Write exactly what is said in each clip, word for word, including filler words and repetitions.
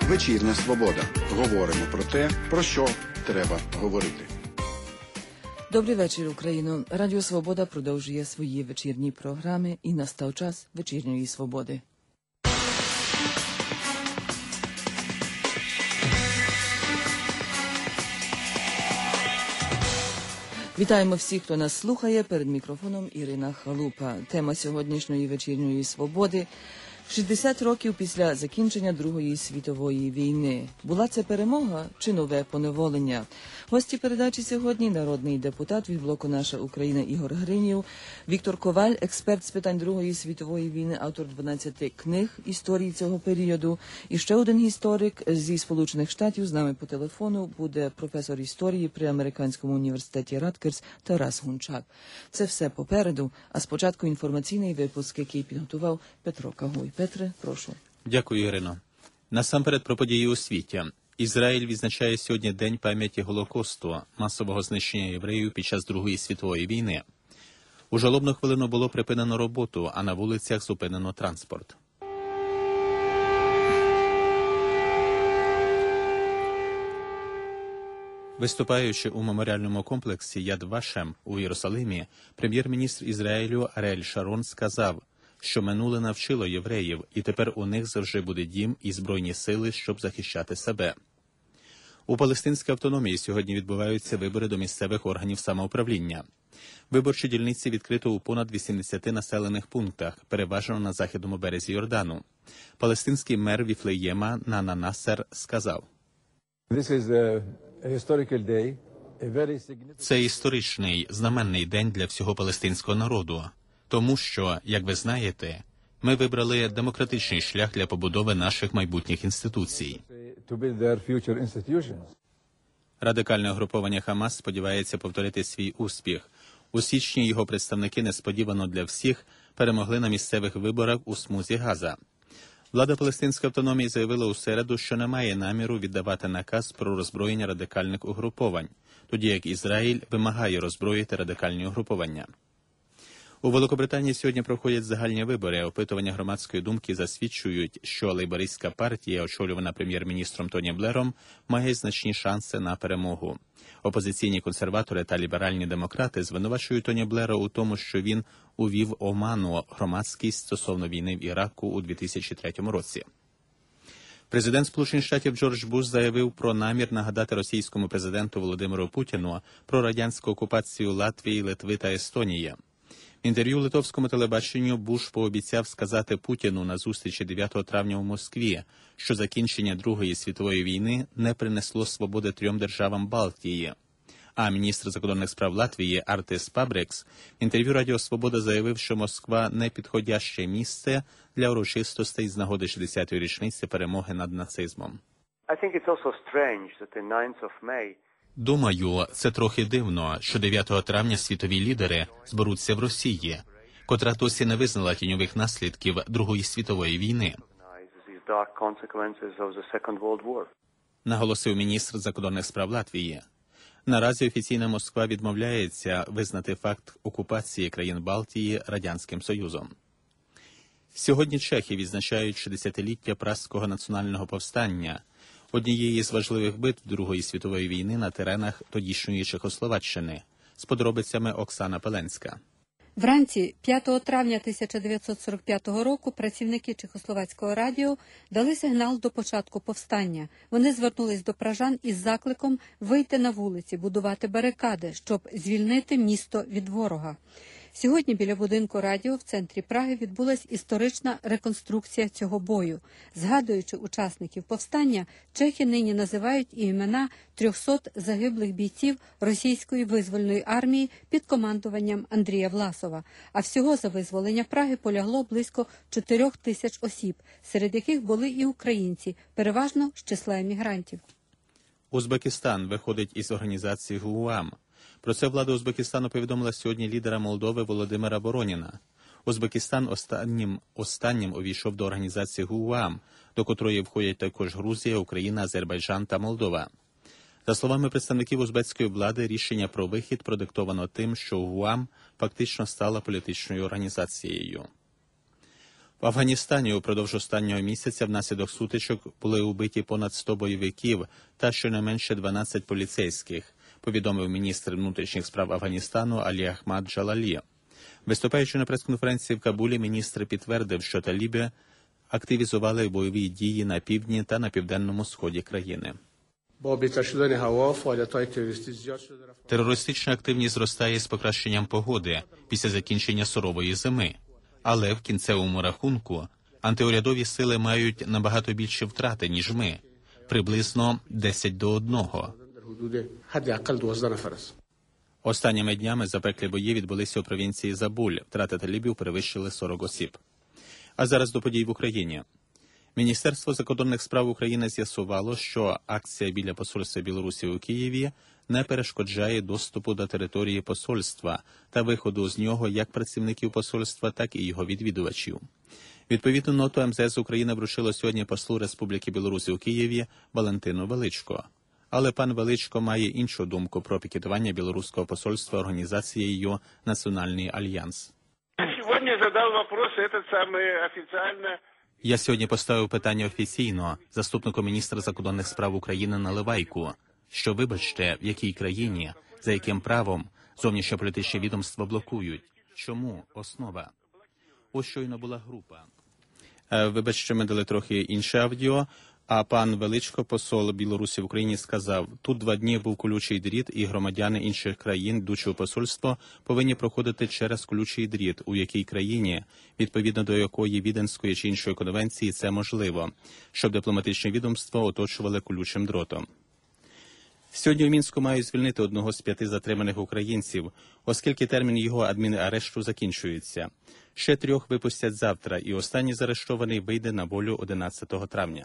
Вечірня Свобода. Говоримо про те, про що треба говорити. Добрий вечір, Україно. Радіо Свобода продовжує свої вечірні програми і настав час вечірньої свободи. Вітаємо всіх, хто нас слухає. Перед мікрофоном Ірина Халупа. Тема сьогоднішньої вечірньої свободи – шістдесят років після закінчення Другої світової війни. Була це перемога чи нове поневолення? Гості передачі сьогодні – народний депутат від блоку «Наша Україна» Ігор Гринів, Віктор Коваль, експерт з питань Другої світової війни, автор дванадцяти книг історії цього періоду. І ще один історик зі Сполучених Штатів з нами по телефону буде професор історії при Американському університеті Раткерс Тарас Гунчак. Це все попереду, а спочатку інформаційний випуск, який підготував Петро Кагуй. Петре, прошу. Дякую, Ірино. Насамперед про події у світі. Ізраїль відзначає сьогодні День пам'яті Голокосту, масового знищення євреїв під час Другої світової війни. У жалобну хвилину було припинено роботу, а на вулицях зупинено транспорт. Виступаючи у меморіальному комплексі Яд Вашем у Єрусалимі, прем'єр-міністр Ізраїлю Аріель Шарон сказав, що минуле навчило євреїв, і тепер у них завжди буде дім і збройні сили, щоб захищати себе. У палестинській автономії сьогодні відбуваються вибори до місцевих органів самоуправління. Виборчі дільниці відкрито у понад вісімдесяти населених пунктах, переважно на західному березі Йордану. Палестинський мер Віфлеєма Нана Насер сказав: «Це історичний, знаменний день для всього палестинського народу. Тому що, як ви знаєте, ми вибрали демократичний шлях для побудови наших майбутніх інституцій». Радикальне угруповання Хамас сподівається повторити свій успіх. У січні його представники несподівано для всіх перемогли на місцевих виборах у смузі Газа. Влада Палестинської автономії заявила у середу, що не має наміру віддавати наказ про роззброєння радикальних угруповань, тоді як Ізраїль вимагає роззброїти радикальні угруповання. У Великобританії сьогодні проходять загальні вибори. Опитування громадської думки засвідчують, що лейбористська партія, очолювана прем'єр-міністром Тоні Блером, має значні шанси на перемогу. Опозиційні консерватори та ліберальні демократи звинувачують Тоні Блера у тому, що він увів оману громадськість стосовно війни в Іраку у дві тисячі третьому році. Президент Сполучених Штатів Джордж Буш заявив про намір нагадати російському президенту Володимиру Путіну про радянську окупацію Латвії, Литви та Естонії. В інтерв'ю литовському телебаченню Буш пообіцяв сказати Путіну на зустрічі дев'ятого травня у Москві, що закінчення Другої світової війни не принесло свободи трьом державам Балтії. А міністр закордонних справ Латвії Артис Пабрекс в інтерв'ю Радіо Свобода заявив, що Москва – непідходяще місце для урочистостей з нагоди шістдесятої річниці перемоги над нацизмом. Думаю, це трохи дивно, що дев'ятого травня світові лідери зберуться в Росії, котра досі не визнала тіньових наслідків Другої світової війни, наголосив міністр закордонних справ Латвії. Наразі офіційна Москва відмовляється визнати факт окупації країн Балтії Радянським Союзом. Сьогодні чехи відзначають шістдесятиліття Празького національного повстання, однієї з важливих битв Другої світової війни на теренах тодішньої Чехословаччини. З подробицями Оксана Пеленська. Вранці п'ятого травня тисяча дев'ятсот сорок п'ятого року працівники Чехословацького радіо дали сигнал до початку повстання. Вони звернулись до пражан із закликом вийти на вулиці, будувати барикади, щоб звільнити місто від ворога. Сьогодні біля будинку радіо в центрі Праги відбулась історична реконструкція цього бою. Згадуючи учасників повстання, чехи нині називають і імена трьохсот загиблих бійців російської визвольної армії під командуванням Андрія Власова. А всього за визволення Праги полягло близько чотирьох тисяч осіб, серед яких були і українці, переважно з числа емігрантів. Узбекистан виходить із організації ГУАМ. Про це влада Узбекистану повідомила сьогодні лідера Молдови Володимира Вороніна. Узбекистан останнім, останнім увійшов до організації ГУАМ, до котрої входять також Грузія, Україна, Азербайджан та Молдова. За словами представників узбецької влади, рішення про вихід продиктовано тим, що ГУАМ фактично стала політичною організацією. В Афганістані упродовж останнього місяця внаслідок сутичок були убиті понад сто бойовиків та щонайменше дванадцять поліцейських, повідомив міністр внутрішніх справ Афганістану Алі Ахмад Джалалі. Виступаючи на прес-конференції в Кабулі, міністр підтвердив, що таліби активізували бойові дії на півдні та на південному сході країни. Терористична активність зростає з покращенням погоди після закінчення сурової зими. Але в кінцевому рахунку антиурядові сили мають набагато більше втрати, ніж ми. Приблизно десять до одного. Останніми днями запеклі бої відбулися у провінції Забуль. Втрати талібів перевищили сорок осіб. А зараз до подій в Україні. Міністерство закордонних справ України з'ясувало, що акція біля посольства Білорусі у Києві не перешкоджає доступу до території посольства та виходу з нього як працівників посольства, так і його відвідувачів. Відповідну ноту ем зе ес України вручило сьогодні послу Республіки Білорусь у Києві Валентину Величко. Але пан Величко має іншу думку про пікетування білоруського посольства організацією «Національний альянс». Сьогодні задав вопрос, этот самый офіційно. Я сьогодні поставив питання офіційно заступнику міністра закордонних справ України Наливайку, що, вибачте, в якій країні, за яким правом зовнішньополітичні відомства блокують. Чому? Основа. Ось щойно була група. Вибачте, ми дали трохи інше аудіо, а пан Величко, посол Білорусі в Україні, сказав, тут два дні був колючий дріт, і громадяни інших країн, йдучи у посольство, повинні проходити через колючий дріт, у якій країні, відповідно до якої Віденської чи іншої конвенції, це можливо, щоб дипломатичне відомство оточували колючим дротом. Сьогодні у Мінську мають звільнити одного з п'яти затриманих українців, оскільки термін його адмінарешту закінчується. Ще трьох випустять завтра, і останній заарештований вийде на волю одинадцятого травня.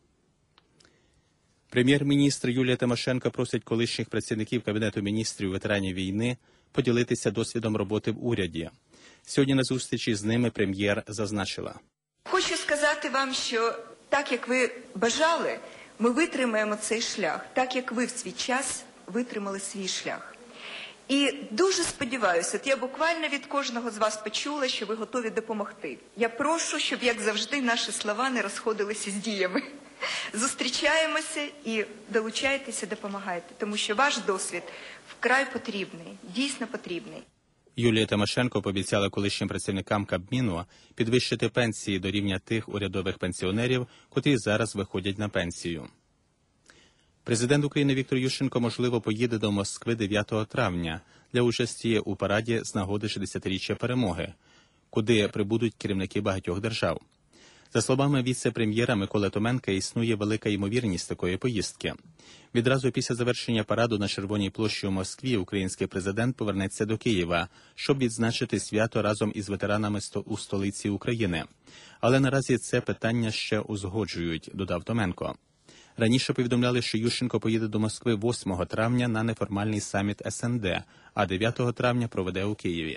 Прем'єр-міністр Юлія Тимошенко просить колишніх працівників Кабінету міністрів ветеранів війни поділитися досвідом роботи в уряді. Сьогодні на зустрічі з ними прем'єр зазначила. Хочу сказати вам, що так, як ви бажали, ми витримаємо цей шлях, так, як ви в свій час витримали свій шлях. І дуже сподіваюся, от я буквально від кожного з вас почула, що ви готові допомогти. Я прошу, щоб, як завжди, наші слова не розходилися з діями. Зустрічаємося і долучайтеся, допомагайте, тому що ваш досвід вкрай потрібний, дійсно потрібний. Юлія Тимошенко пообіцяла колишнім працівникам Кабміну підвищити пенсії до рівня тих урядових пенсіонерів, котрі зараз виходять на пенсію. Президент України Віктор Ющенко, можливо, поїде до Москви дев'ятого травня для участі у параді з нагоди шістдесятиріччя перемоги, куди прибудуть керівники багатьох держав. За словами віце-прем'єра Миколи Томенка, існує велика ймовірність такої поїздки. Відразу після завершення параду на Червоній площі у Москві український президент повернеться до Києва, щоб відзначити свято разом із ветеранами у столиці України. Але наразі це питання ще узгоджують, додав Томенко. Раніше повідомляли, що Ющенко поїде до Москви восьмого травня на неформальний саміт ес ен де, а дев'ятого травня проведе у Києві.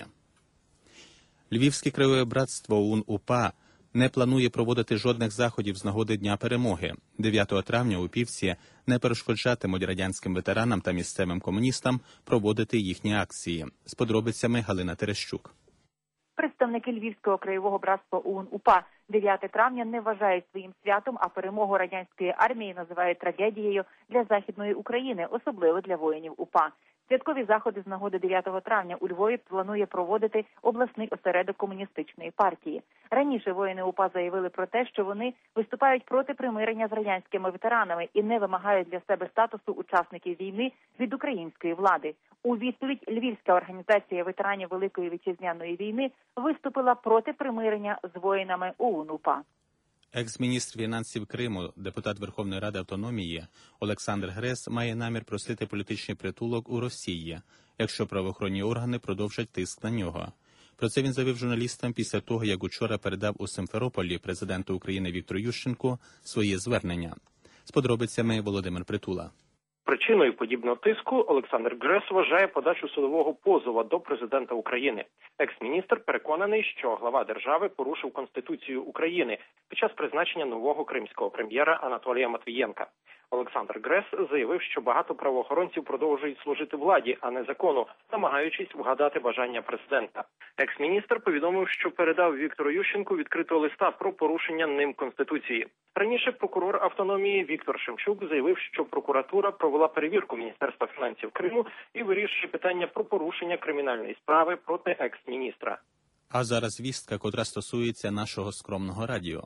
Львівське краєве братство УН-УПА не планує проводити жодних заходів з нагоди Дня перемоги. дев'ятого травня у Півці не перешкоджатимуть радянським ветеранам та місцевим комуністам проводити їхні акції. З подробицями Галина Терещук. Представники Львівського краєвого братства УН-УПА дев'яте травня не вважають своїм святом, а перемогу радянської армії називають трагедією для Західної України, особливо для воїнів УПА. Святкові заходи з нагоди дев'ятого травня у Львові планує проводити обласний осередок комуністичної партії. Раніше воїни УПА заявили про те, що вони виступають проти примирення з радянськими ветеранами і не вимагають для себе статусу учасників війни від української влади. У відповідь Львівська організація ветеранів Великої Вітчизняної війни виступила проти примирення з воїнами ОУН-УПА. Екс-міністр фінансів Криму, депутат Верховної Ради Автономії Олександр Грес має намір просити політичний притулок у Росії, якщо правоохоронні органи продовжать тиск на нього. Про це він заявив журналістам після того, як учора передав у Симферополі президенту України Віктору Ющенку своє звернення. З подробицями Володимир Притула. Причиною подібного тиску Олександр Грес вважає подачу судового позова до президента України. Екс-міністр переконаний, що глава держави порушив Конституцію України під час призначення нового кримського прем'єра Анатолія Матвієнка. Олександр Грес заявив, що багато правоохоронців продовжують служити владі, а не закону, намагаючись вгадати бажання президента. Екс-міністр повідомив, що передав Віктору Ющенку відкритого листа про порушення ним Конституції. Раніше прокурор автономії Віктор Шемчук заявив, що прокуратура провела перевірку Міністерства фінансів Криму і вирішує питання про порушення кримінальної справи проти екс-міністра. А зараз вістка, котра стосується нашого скромного радіо.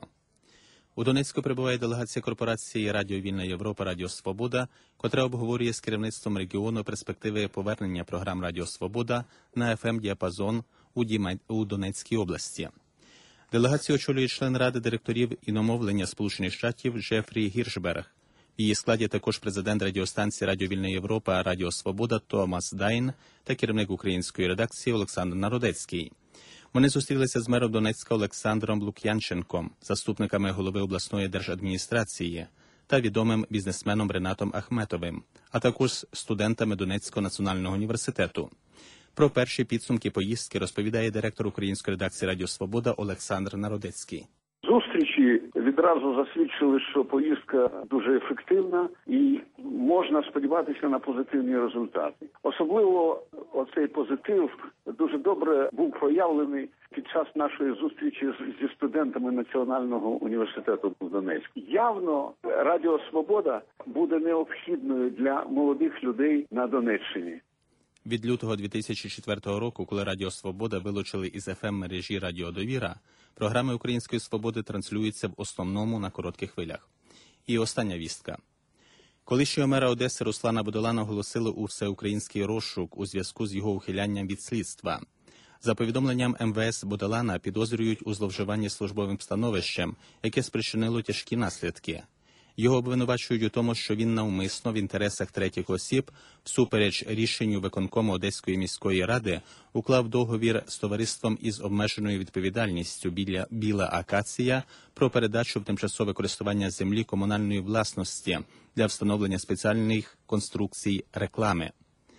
У Донецьку прибуває делегація корпорації «Радіо Вільна Європа» «Радіо Свобода», котра обговорює з керівництвом регіону перспективи повернення програм «Радіо Свобода» на еф ем-діапазон у, Діма... у Донецькій області. Делегацію очолює член Ради директорів іномовлення Сполучених Штатів Джефрі Гіршберг. В її складі також президент радіостанції «Радіо Вільна Європа» «Радіо Свобода» Томас Дайн та керівник української редакції Олександр Народецький. Вони зустрілися з мером Донецька Олександром Лук'янченком, заступниками голови обласної держадміністрації та відомим бізнесменом Ренатом Ахметовим, а також студентами Донецького національного університету. Про перші підсумки поїздки розповідає директор української редакції «Радіо Свобода» Олександр Народецький. Зустрічі відразу засвідчили, що поїздка дуже ефективна і можна сподіватися на позитивні результати. Особливо оцей позитив дуже добре був проявлений під час нашої зустрічі зі студентами Національного університету в Донецьку. Явно Радіо Свобода буде необхідною для молодих людей на Донеччині. Від лютого дві тисячі четвертого року, коли Радіо Свобода вилучили із еф ем-мережі Радіо Довіра, програми Української Свободи транслюються в основному на коротких хвилях. І остання вістка. Колишнього мера Одеси Руслана Будолана оголосили у всеукраїнський розшук у зв'язку з його ухилянням від слідства. За повідомленням ем ве ес Будолана підозрюють у зловживанні службовим становищем, яке спричинило тяжкі наслідки. Його обвинувачують у тому, що він навмисно в інтересах третіх осіб, всупереч рішенню виконкому Одеської міської ради, уклав договір з товариством із обмеженою відповідальністю біля «Біла Акація» про передачу в тимчасове користування землі комунальної власності для встановлення спеціальних конструкцій реклами.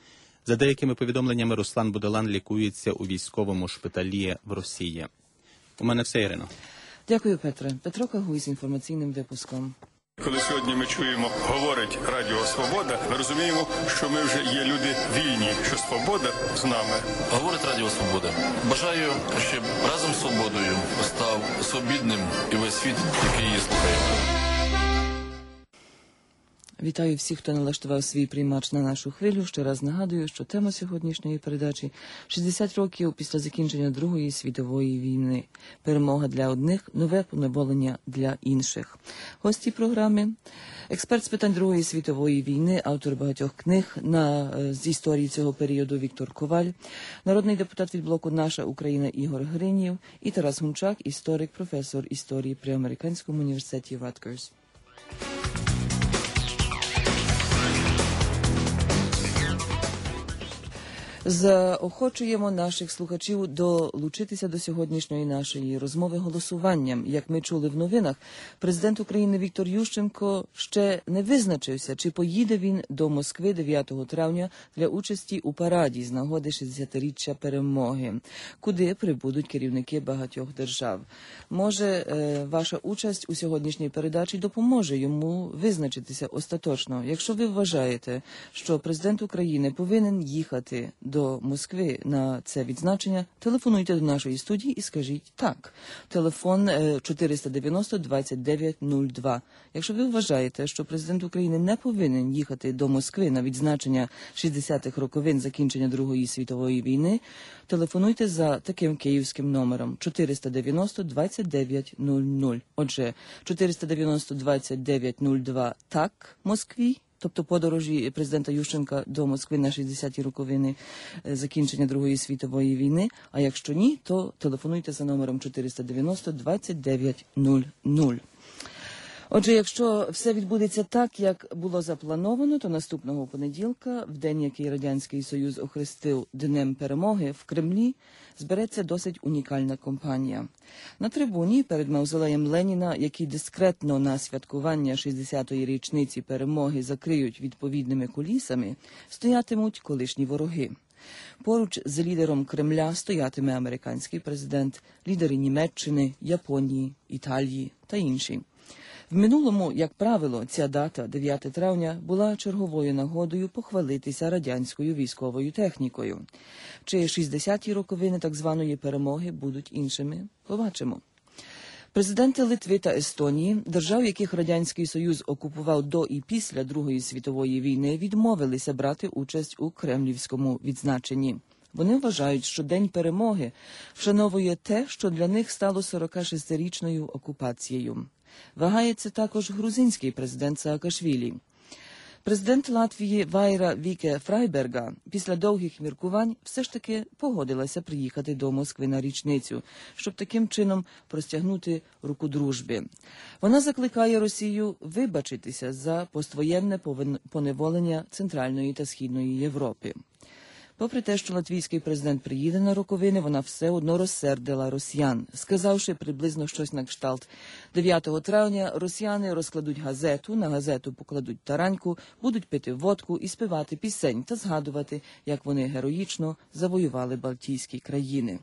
За деякими повідомленнями, Руслан Будолан лікується у військовому шпиталі в Росії. У мене все, Ірино. Дякую, Петре. Петро Кагуй з інформаційним випуском. Коли сьогодні ми чуємо, говорить Радіо Свобода, ми розуміємо, що ми вже є люди вільні, що свобода з нами. Говорить Радіо Свобода. Бажаю, щоб разом з свободою став свобідним і весь світ, який її слухає. Вітаю всіх, хто налаштував свій приймач на нашу хвилю. Ще раз нагадую, що тема сьогоднішньої передачі – шістдесят років після закінчення Другої світової війни. Перемога для одних, нове поневолення для інших. Гості програми – експерт з питань Другої світової війни, автор багатьох книг на, з історії цього періоду Віктор Коваль, народний депутат від блоку «Наша Україна» Ігор Гринів і Тарас Гунчак, історик, професор історії при Американському університеті Раткерс. Заохочуємо наших слухачів долучитися до сьогоднішньої нашої розмови голосуванням. Як ми чули в новинах, президент України Віктор Ющенко ще не визначився, чи поїде він до Москви дев'ятого травня для участі у параді з нагоди шістдесятиріччя перемоги, куди прибудуть керівники багатьох держав. Може, ваша участь у сьогоднішній передачі допоможе йому визначитися остаточно. Якщо ви вважаєте, що президент України повинен їхати до Москви на це відзначення, телефонуйте до нашої студії і скажіть «так». Телефон чотириста дев'яносто двадцять дев'ять нуль два. Якщо ви вважаєте, що президент України не повинен їхати до Москви на відзначення шістдесятих роковин закінчення Другої світової війни, телефонуйте за таким київським номером чотириста дев'яносто двадцять дев'ять нуль нуль. Отже, чотириста дев'яносто двадцять дев'ять нуль два «так» Москві, тобто подорожі президента Ющенка до Москви на шістдесяті роковини закінчення Другої світової війни, а якщо ні, то телефонуйте за номером чотириста дев'яносто двадцять дев'ять нуль нуль. Отже, якщо все відбудеться так, як було заплановано, то наступного понеділка, в день, який Радянський Союз охрестив Днем Перемоги, в Кремлі збереться досить унікальна компанія. На трибуні перед мавзолеєм Леніна, який дискретно на святкування шістдесятої річниці перемоги закриють відповідними кулісами, стоятимуть колишні вороги. Поруч з лідером Кремля стоятиме американський президент, лідери Німеччини, Японії, Італії та інші. В минулому, як правило, ця дата, дев'яте травня, була черговою нагодою похвалитися радянською військовою технікою. Чи шістдесяті роковини так званої перемоги будуть іншими? Побачимо. Президенти Литви та Естонії, держав, яких Радянський Союз окупував до і після Другої світової війни, відмовилися брати участь у кремлівському відзначенні. Вони вважають, що День перемоги вшановує те, що для них стало сорокашестирічною окупацією. Вагається також грузинський президент Саакашвілі. Президент Латвії Вайра Віке Фрайберга після довгих міркувань все ж таки погодилася приїхати до Москви на річницю, щоб таким чином простягнути руку дружби. Вона закликає Росію вибачитися за поствоєнне поневолення Центральної та Східної Європи. Попри те, що латвійський президент приїде на роковини, вона все одно розсердила росіян, сказавши приблизно щось на кшталт. дев'ятого травня росіяни розкладуть газету, на газету покладуть тараньку, будуть пити водку і співати пісень та згадувати, як вони героїчно завоювали Балтійські країни.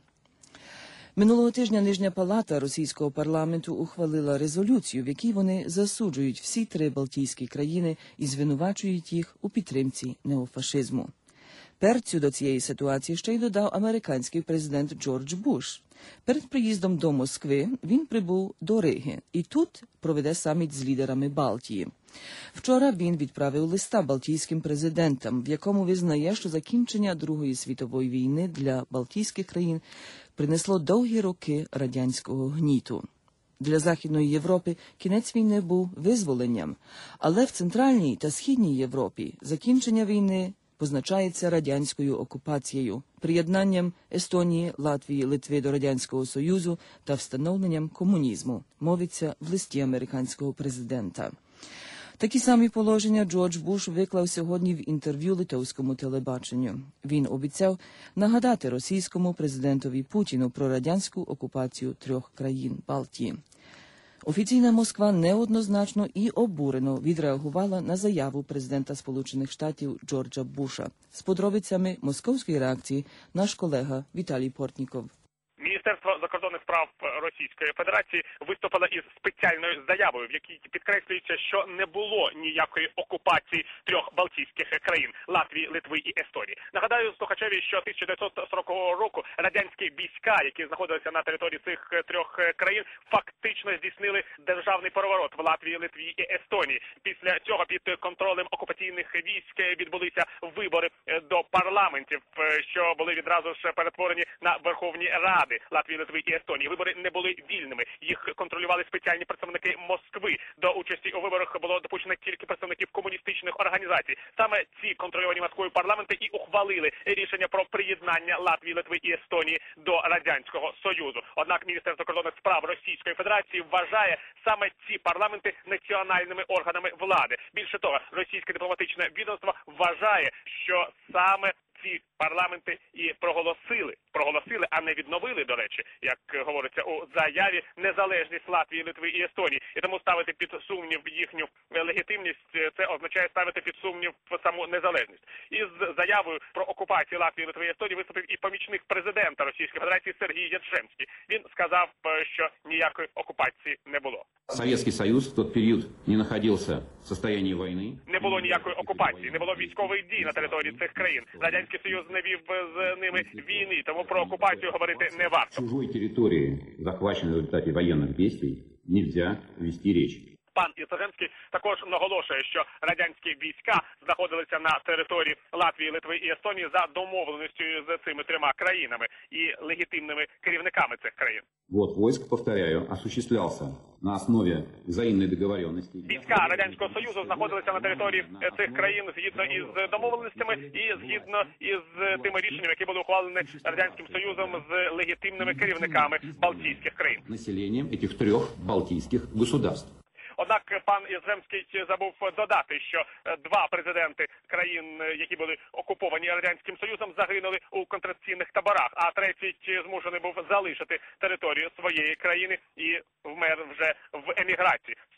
Минулого тижня Нижня палата російського парламенту ухвалила резолюцію, в якій вони засуджують всі три Балтійські країни і звинувачують їх у підтримці неофашизму. Перцю до цієї ситуації ще й додав американський президент Джордж Буш. Перед приїздом до Москви він прибув до Риги і тут проведе саміт з лідерами Балтії. Вчора він відправив листа балтійським президентам, в якому визнає, що закінчення Другої світової війни для Балтійських країн принесло довгі роки радянського гніту. Для Західної Європи кінець війни був визволенням, але в Центральній та Східній Європі закінчення війни позначається радянською окупацією, приєднанням Естонії, Латвії, Литви до Радянського Союзу та встановленням комунізму, мовиться в листі американського президента. Такі самі положення Джордж Буш виклав сьогодні в інтерв'ю литовському телебаченню. Він обіцяв нагадати російському президентові Путіну про радянську окупацію трьох країн Балтії. Офіційна Москва неоднозначно і обурено відреагувала на заяву президента Сполучених Штатів Джорджа Буша. З подробицями московської реакції наш колега Віталій Портніков. Міністерство закордонних справ Російської Федерації виступило із спеціальною заявою, в якій підкреслюється, що не було ніякої окупації трьох балтійських країн – Латвії, Литви і Естонії. Нагадаю слухачеві, що тисяча дев'ятсот сорокового року радянські війська, які знаходилися на території цих трьох країн, фактично здійснили державний переворот в Латвії, Литві і Естонії. Після цього під контролем окупаційних військ відбулися вибори до парламентів, що були відразу ж перетворені на Верховні Ради Латвії, Литви і Естонії. Вибори не були вільними. Їх контролювали спеціальні представники Москви. До участі у виборах було допущено тільки представників комуністичних організацій. Саме ці контрольовані Москвою парламенти і ухвалили рішення про приєднання Латвії, Литви і Естонії до Радянського Союзу. Однак Міністерство закордонних справ Російської Федерації вважає саме ці парламенти національними органами влади. Більше того, російське дипломатичне відомство вважає, що саме ці парламенти і проголосили, проголосили, а не відновили, до речі, як говориться у заяві, незалежність Латвії, Литви і Естонії. І тому ставити під сумнів їхню легітимність, це означає ставити під сумнів саму незалежність. Із заявою про окупацію Латвії, Литви і Естонії виступив і помічник президента Російської Федерації Сергій Ядшемський. Він сказав, що ніякої окупації не було. Советский Союз в тот период не находился в состоянии войны. Не було ніякої окупації, не було військових дій на території цих країн. Радянський Союз не вів з ними війни, тому про окупацію говорити не варто. Чужой території, захваченої в результаті воєнних дій, нельзя вести речь. Пан Єсежемський також наголошує, що радянські війська знаходилися на території Латвії, Литви і Естонії за домовленістю з цими трьома країнами і легітимними керівниками цих країн. Вот войск, повторяю, осуществлявся на основі взаємної договоренності. Війська Радянського Союзу знаходилися на території цих країн згідно із домовленостями і згідно із тими рішеннями, які були ухвалені Радянським Союзом з легітимними керівниками Балтійських країн. Населенням цих трьох балтійських государств. Однак пан Єземський забув додати, що два президенти країн, які були окуповані Радянським Союзом, загинули у концентраційних таборах, а третій змушений був залишити територію своєї країни і вмер вже в еміграції.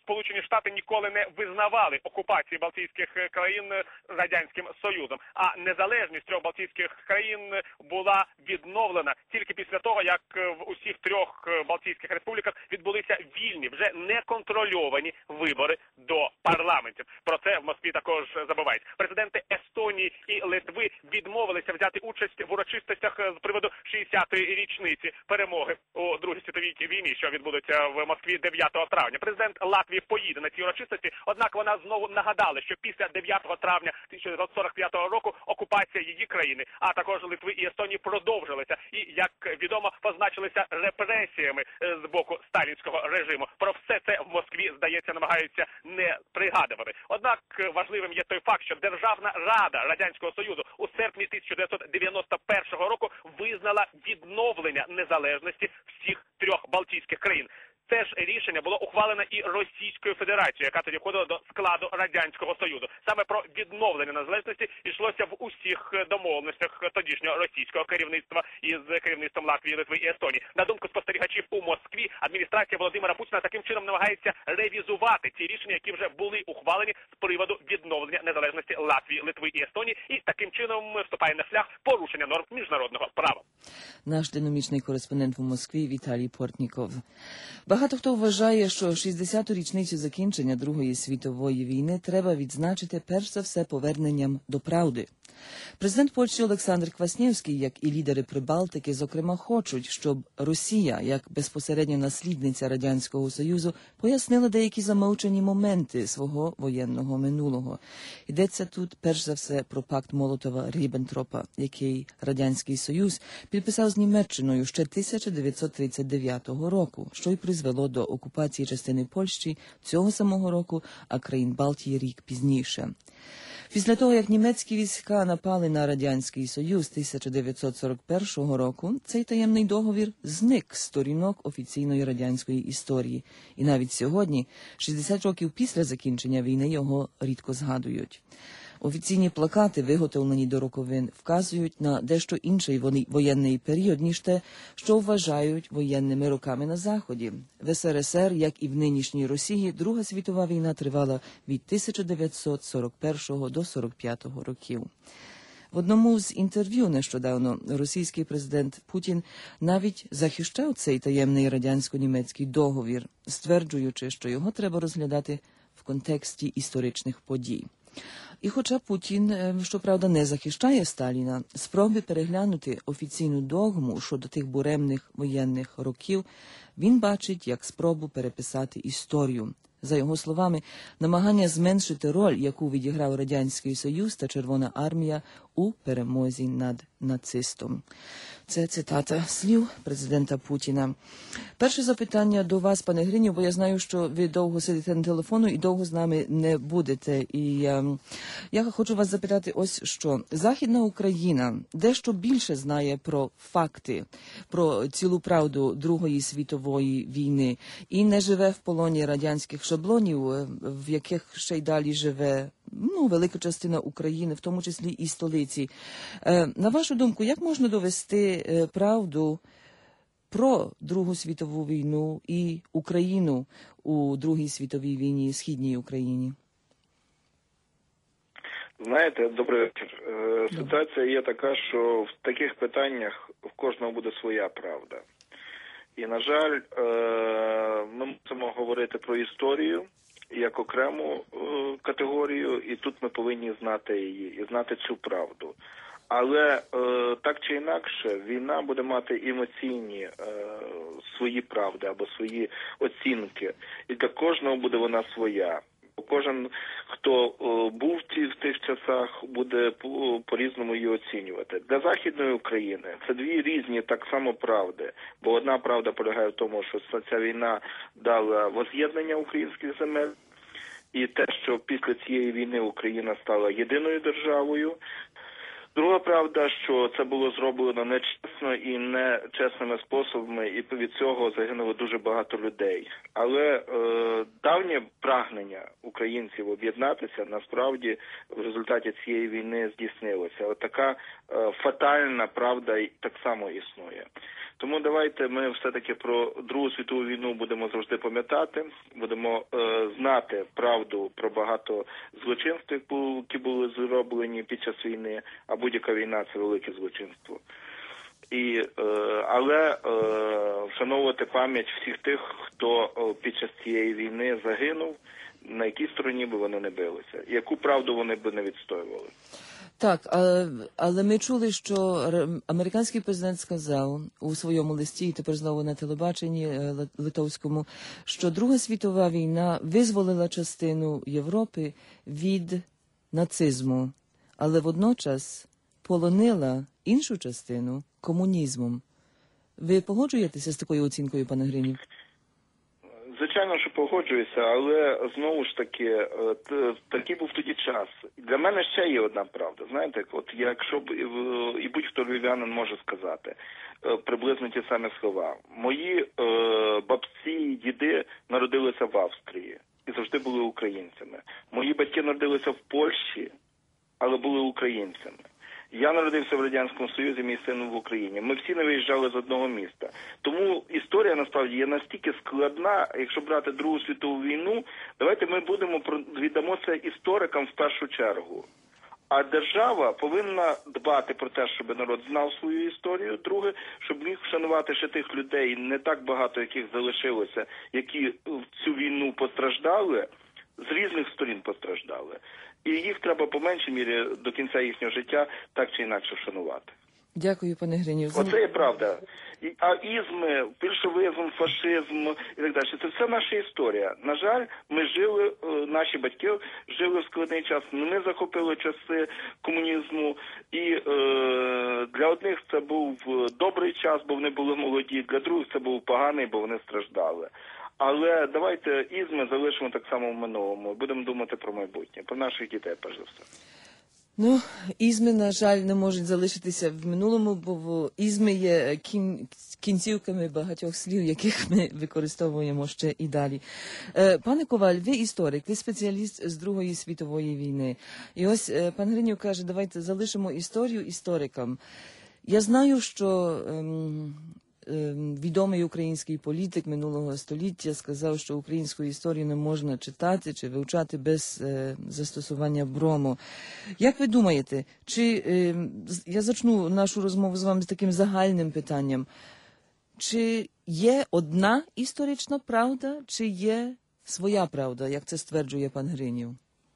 Сполучені Штати ніколи не визнавали окупації Балтійських країн Радянським Союзом, а незалежність трьох Балтійських країн була відновлена тільки після того, як в усіх трьох Балтійських республіках відбулися вільні, вже неконтрольовані вибори до парламентів. Про це в Москві також забувають. Президенти Естонії і Литви відмовилися взяти участь в урочистостях з приводу шістдесятої річниці перемоги у Другій світовій війні, що відбудеться в Москві дев'ятого травня. Президент Латвії поїде на ці урочистості, однак вона знову нагадала, що після дев'ятого травня тисяча дев'ятсот сорок п'ятого року окупація її країни, а також Литви і Естонії продовжилася і, як відомо, позначилися репресіями з боку сталінського режиму. Про все це в Москві, здається, намагаються не пригадувати. Однак важливим є той факт, що Державна Рада Радянського Союзу у серпні тисяча дев'ятсот дев'яносто першого року визнала відновлення незалежності всіх трьох Балтійських країн. Це ж рішення було ухвалено і Російською Федерацією, яка тоді входила до складу Радянського Союзу. Саме про відновлення незалежності йшлося в усіх домовленостях тодішнього російського керівництва із керівництвом Латвії, Литви і Естонії. На думку спостерігачів у Москві, адміністрація Володимира Путіна таким чином намагається ревізувати ті рішення, які вже були ухвалені з приводу відновлення незалежності Латвії, Литви і Естонії, і таким чином вступає на шлях порушення норм міжнародного права. Наш динамічний кореспондент у Москві Віталій Портніков. Багато хто вважає, що шістдесяту річницю закінчення Другої світової війни треба відзначити перш за все поверненням до правди. Президент Польщі Олександр Кваснєвський, як і лідери Прибалтики, зокрема, хочуть, щоб Росія, як безпосередня наслідниця Радянського Союзу, пояснила деякі замовчані моменти свого воєнного минулого. Йдеться тут, перш за все, про пакт Молотова-Ріббентропа, який Радянський Союз підписав з Німеччиною ще тисяча дев'ятсот тридцять дев'ятого року, що й призвело до окупації частини Польщі цього самого року, а країн Балтії рік пізніше. Після того, як німецькі війська напали на Радянський Союз тисяча дев'ятсот сорок першого року, цей таємний договір зник з сторінок офіційної радянської історії. І навіть сьогодні, шістдесят років після закінчення війни, його рідко згадують. Офіційні плакати, виготовлені до роковин, вказують на дещо інший воєнний період, ніж те, що вважають воєнними роками на Заході. В ес ер ес ер, як і в нинішній Росії, Друга світова війна тривала від тисяча дев'ятсот сорок першого до сорок п'ятого років. В одному з інтерв'ю нещодавно російський президент Путін навіть захищав цей таємний радянсько-німецький договір, стверджуючи, що його треба розглядати в контексті історичних подій. І хоча Путін, щоправда, не захищає Сталіна, спроби переглянути офіційну догму щодо тих буремних воєнних років він бачить як спробу переписати історію. За його словами, намагання зменшити роль, яку відіграв Радянський Союз та Червона армія у перемозі над нацистом. Це цитата слів президента Путіна. Перше запитання до вас, пане Гринів, бо я знаю, що ви довго сидите на телефону і довго з нами не будете. І е, я хочу вас запитати ось що. Західна Україна дещо більше знає про факти, про цілу правду Другої світової війни і не живе в полоні радянських шаблонів, в яких ще й далі живе ну, велика частина України, в тому числі і столиці. Е, на вашу думку, як можна довести е, правду про Другу світову війну і Україну у Другій світовій війні, Східній Україні? Знаєте, добрий вечір. Е, ситуація є така, що в таких питаннях в кожного буде своя правда. І, на жаль, е, ми мусимо говорити про історію як окрему е, категорію, і тут ми повинні знати її, і знати цю правду. Але е, так чи інакше, війна буде мати емоційні е, свої правди або свої оцінки, і для кожного буде вона своя. Кожен, хто е, був в, ті, в тих часах, буде по, по-різному її оцінювати. Для Західної України це дві різні так само правди. Бо одна правда полягає в тому, що ця війна дала воз'єднання українських земель, і те, що після цієї війни Україна стала єдиною державою. Друга правда, що це було зроблено нечесно і нечесними способами, і від цього загинуло дуже багато людей. Але е, давнє прагнення українців об'єднатися насправді в результаті цієї війни здійснилося. От така е, фатальна правда так само існує. Тому давайте ми все-таки про Другу світову війну будемо завжди пам'ятати, будемо е, знати правду про багато злочинств, які були зроблені під час війни, а будь-яка війна – це велике злочинство. І, е, але е, вшановувати пам'ять всіх тих, хто е, під час цієї війни загинув, на якій стороні би вони не билися, яку правду вони би не відстоювали. Так, але, але ми чули, що американський президент сказав у своєму листі, і тепер знову на телебаченні литовському, що Друга світова війна визволила частину Європи від нацизму, але водночас полонила іншу частину комунізмом. Ви погоджуєтеся з такою оцінкою, пане Гринів? Звичайно, що погоджуюся, але знову ж таки, такий був тоді час. Для мене ще є одна правда. Знаєте, от якщо б і будь-хто львів'янин може сказати приблизно ті самі слова. Мої е, бабці і діди народилися в Австрії і завжди були українцями. Мої батьки народилися в Польщі, але були українцями. Я народився в Радянському Союзі, мій син в Україні. Ми всі не виїжджали з одного міста. Тому історія, насправді, є настільки складна, якщо брати Другу світову війну, давайте ми будемо, віддамо це історикам в першу чергу. А держава повинна дбати про те, щоб народ знав свою історію. Друге, щоб міг вшанувати ще тих людей, не так багато яких залишилося, які в цю війну постраждали, з різних сторін постраждали. І їх треба по меншій мірі до кінця їхнього життя так чи інакше вшанувати. Дякую, пане Гринів. Оце є правда. А ізми, більшовизм, фашизм і так далі, це все наша історія. На жаль, ми жили, наші батьки жили в складний час, ми захопили часи комунізму, і е, для одних це був добрий час, бо вони були молоді, для других це був поганий, бо вони страждали. Але давайте ізми залишимо так само в минулому, будемо думати про майбутнє, про наших дітей, перш за все. Ну, ізми, на жаль, не можуть залишитися в минулому, бо ізми є кін... кінцівками багатьох слів, яких ми використовуємо ще і далі. Е, пане Коваль, ви історик, ви спеціаліст з Другої світової війни. І ось е, пан Гринів каже, давайте залишимо історію історикам. Я знаю, що ем, ем, відомий український політик минулого століття сказав, що українську історію не можна читати чи вивчати без е, застосування брому. Як ви думаєте, чи, е, я зачну нашу розмову з вами з таким загальним питанням, чи є одна історична правда, чи є своя правда, як це стверджує пан Гринів?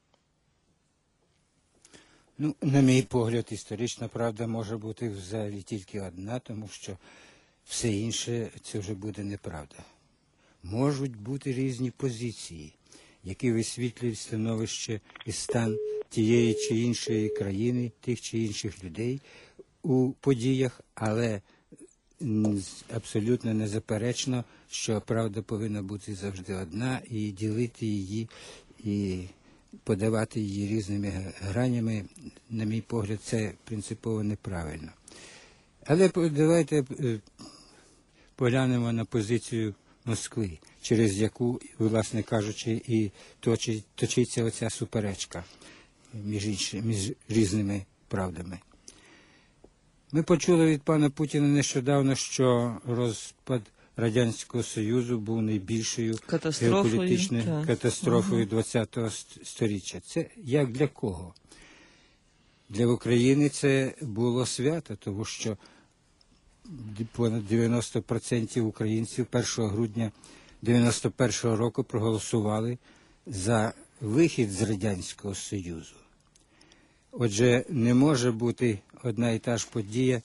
Ну, на мій погляд, історична правда може бути взагалі тільки одна, тому що все інше це вже буде неправда. Можуть бути різні позиції, які висвітлюють становище і стан тієї чи іншої країни, тих чи інших людей у подіях, але абсолютно незаперечно, що правда повинна бути завжди одна, і ділити її, і подавати її різними гранями, на мій погляд, це принципово неправильно. Але давайте поглянемо на позицію Москви, через яку, власне кажучи, і точить, точиться оця суперечка між, інші, між різними правдами. Ми почули від пана Путіна нещодавно, що розпад Радянського Союзу був найбільшою геополітичною так. катастрофою Ага. ХХ сторіччя. Це як для кого? Для України це було свято, тому що понад дев'яносто відсотків українців першого грудня дев'яносто першого року проголосували за вихід з Радянського Союзу. Отже, не може бути одна і та ж подія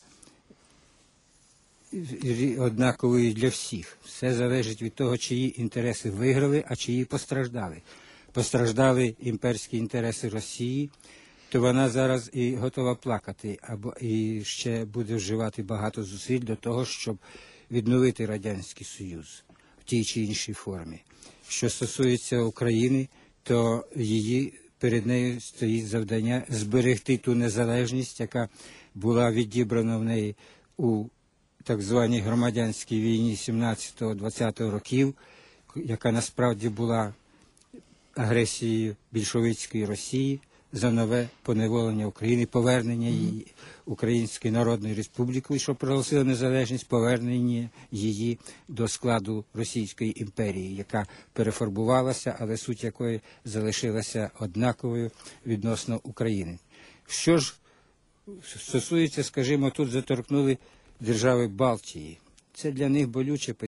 однаковою для всіх. Все залежить від того, чиї інтереси виграли, а чиї постраждали. Постраждали імперські інтереси Росії, то вона зараз і готова плакати, або і ще буде вживати багато зусиль до того, щоб відновити Радянський Союз в тій чи іншій формі. Що стосується України, то її перед нею стоїть завдання зберегти ту незалежність, яка була відібрана в неї у так званій громадянській війні сімнадцятого-двадцятого років, яка насправді була агресією більшовицької Росії, за нове поневолення України, повернення її Української Народної Республіки, що проголосила незалежність, повернення її до складу Російської імперії, яка перефарбувалася, але суть якої залишилася однаковою відносно України. Що ж стосується, скажімо, тут заторкнули держави Балтії. Це для них болюче